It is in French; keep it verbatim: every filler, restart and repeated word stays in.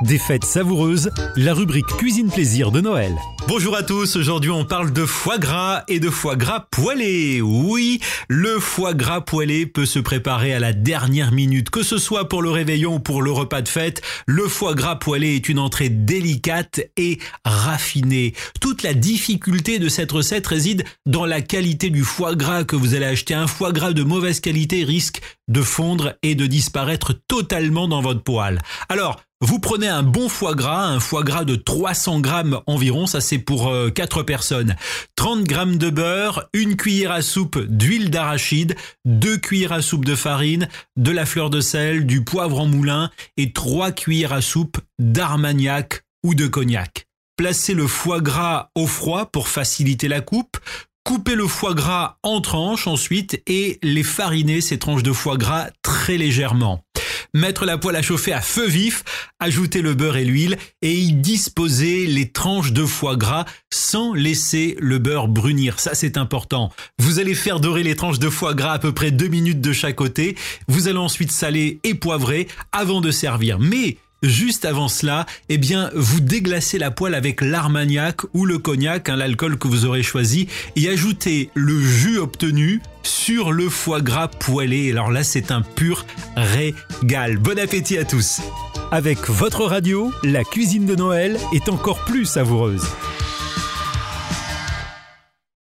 Des fêtes savoureuses, la rubrique cuisine plaisir de Noël. Bonjour à tous, aujourd'hui on parle de foie gras et de foie gras poêlé. Oui, le foie gras poêlé peut se préparer à la dernière minute, que ce soit pour le réveillon ou pour le repas de fête. Le foie gras poêlé est une entrée délicate et raffinée. Toute la difficulté de cette recette réside dans la qualité du foie gras que vous allez acheter. Un foie gras de mauvaise qualité risque de fondre et de disparaître totalement dans votre poêle. Alors, vous prenez un bon foie gras, un foie gras de trois cents grammes environ, ça c'est pour euh, quatre personnes. trente grammes de beurre, une cuillère à soupe d'huile d'arachide, deux cuillères à soupe de farine, de la fleur de sel, du poivre en moulin et trois cuillères à soupe d'armagnac ou de cognac. Placez le foie gras au froid pour faciliter la coupe. Coupez le foie gras en tranches ensuite et les fariner, ces tranches de foie gras, très légèrement. Mettre la poêle à chauffer à feu vif, ajouter le beurre et l'huile et y disposer les tranches de foie gras sans laisser le beurre brunir. Ça, c'est important. Vous allez faire dorer les tranches de foie gras à peu près deux minutes de chaque côté. Vous allez ensuite saler et poivrer avant de servir. Mais juste avant cela, eh bien, vous déglacez la poêle avec l'armagnac ou le cognac, hein, l'alcool que vous aurez choisi, et ajoutez le jus obtenu sur le foie gras poêlé. Alors là, c'est un pur régal. Bon appétit à tous. Avec votre radio, la cuisine de Noël est encore plus savoureuse.